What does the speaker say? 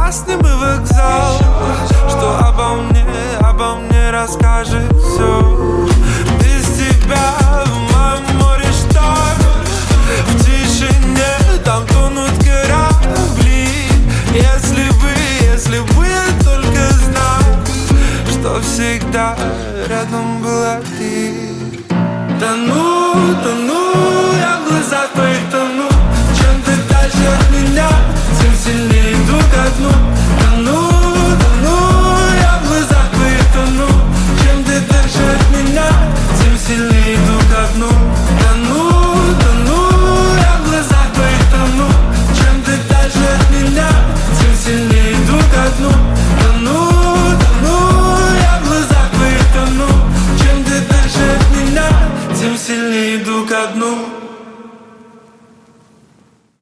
красный бы вокзал, что обо мне расскажет все. Без тебя в моем море шторм, в тишине там тонут корабли. Если бы я только знал, что всегда рядом была ты. Тону, я в глазах твоих тону. Чем ты дальше от меня, тем сильнее иду ко дну. Тону, я в глазах твоих тону. Чем ты дальше от меня, тем сильнее иду ко дну. Тону, я в глазах твоих тону. Чем ты дальше от меня, тем сильнее иду ко дну. Тону, я в глазах твоих тону. Чем ты дальше от меня, тем сильнее иду ко дну.